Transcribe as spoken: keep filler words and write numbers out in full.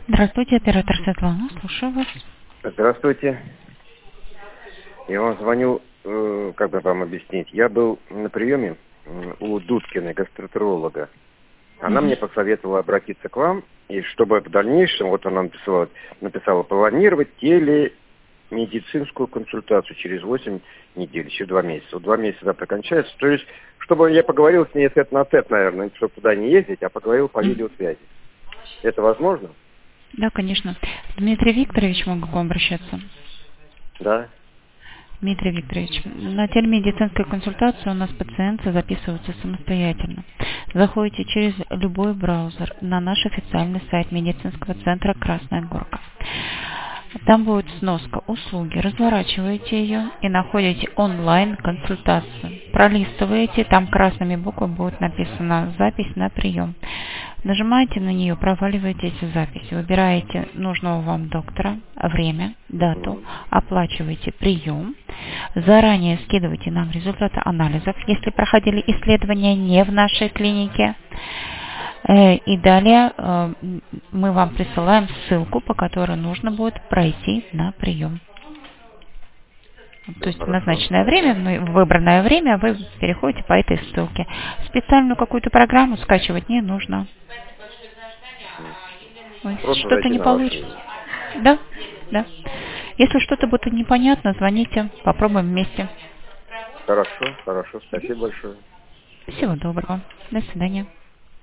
Здравствуйте, оператор Светлана, слушаю вас. Здравствуйте. Я вам звоню, э, как бы вам объяснить. Я был на приеме э, у Дудкиной, гастроэнтеролога. Она Мгм. мне посоветовала обратиться к вам, и чтобы в дальнейшем, вот она написала, написала планировать телемедицинскую консультацию через восемь недель, через два месяца. Вот два месяца завтра кончается. То есть, чтобы я поговорил с ней тет на тет, наверное, чтобы туда не ездить, а поговорил по Мгм. видеосвязи. Это возможно? Да, конечно. Дмитрий Викторович, могу к вам обращаться? Да. Дмитрий Викторович, на телемедицинской консультации у нас пациенты записываются самостоятельно. Заходите через любой браузер на наш официальный сайт медицинского центра «Красная Горка». Там будет сноска услуги. Разворачиваете ее и находите онлайн-консультацию. Пролистываете, там красными буквами будет написано «Запись на прием». Нажимаете на нее, проваливаетесь в запись. Выбираете нужного вам доктора, время, дату, оплачиваете прием. Заранее скидывайте нам результаты анализов, если проходили исследования не в нашей клинике. Э, И далее э, мы вам присылаем ссылку, по которой нужно будет пройти на прием. То Ну, есть в хорошо. назначенное время, мы- в выбранное время вы переходите по этой ссылке. Специальную какую-то программу скачивать не нужно. Ой, Просто что-то зайти не на ваш. получится. Да, да. Если что-то будет непонятно, звоните, попробуем вместе. Хорошо, хорошо. Спасибо большое. Всего доброго. До свидания.